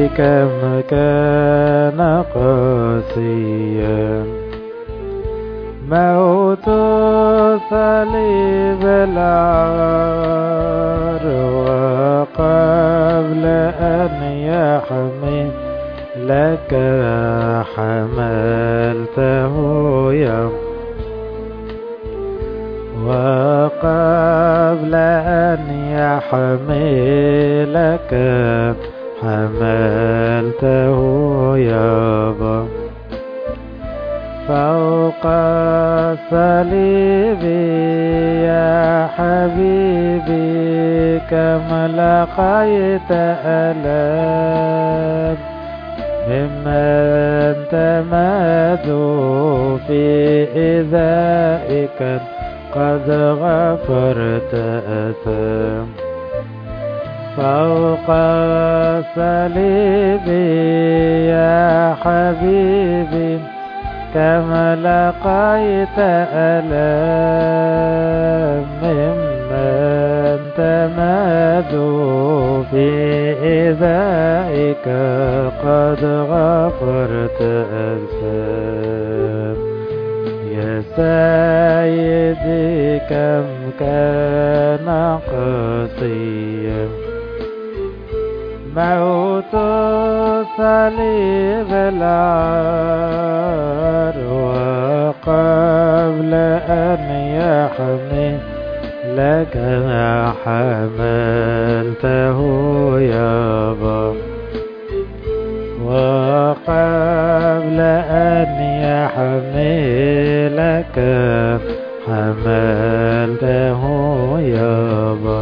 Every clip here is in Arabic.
كم كان قاسيا، موت صليب العار، وقبل أن يحمي لك حملته يوم، وقبل أن يحملك حملته يابا، فوق الصليب يا حبيبي كم لقيت ألام، ممن تمادوا في إيذائك قد غفرت أثام، فوق الصليب يا حبيبي كم لقيت ألام، ممن تمادوا في إيذائك قد غفرت أثام. يا سيدي كم كان قاسيا، موت صليب العار، وقبل أن يحمي لك حملته يابا، وقبل أن يحملك حملته يابا،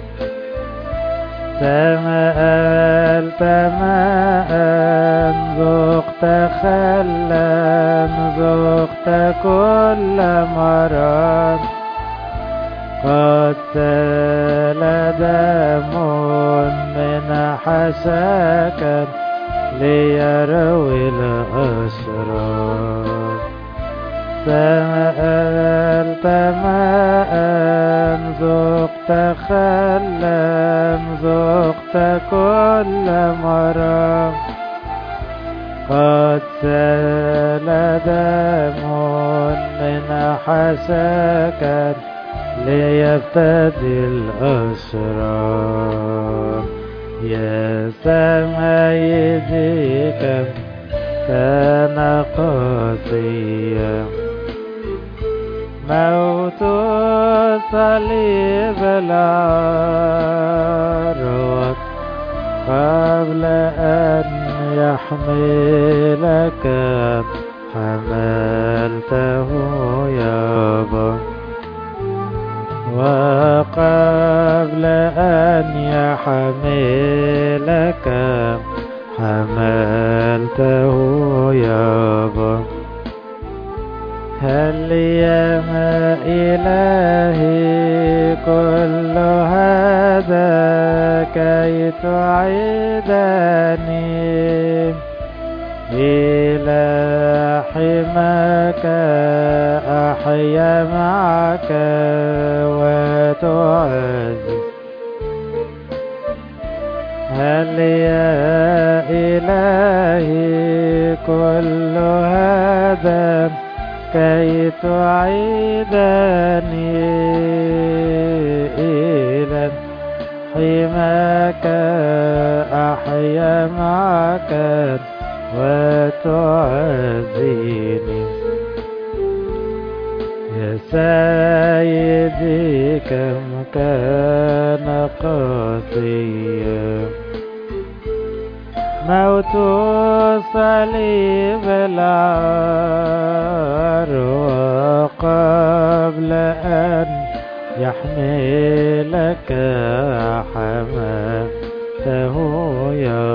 سألت ماء ذقت خلا ذقت كل مرض، قد سال دم من حشاك ليروي الأشرار، سألت ماء ذقت خلا ذقت كل مرض، قد سال دم من حشاك ليفتدي الأشرار. يا سيدي كم كان قاسيا، موت صليب العار، قبل أن يحملك حملته يابا، وقبل أن يحملك حملته يابا. هل يا إلهي كل هذا كي تعيدني إلى حماك أحيا معك وتعزي؟ هل يا إلهي كل هذا كي تعيدني إلى حماك أحيا معك وتعزيني؟ يا سيدي كم كان قاسيا، موت صليب العار، وقبل أن يحملك حملته يا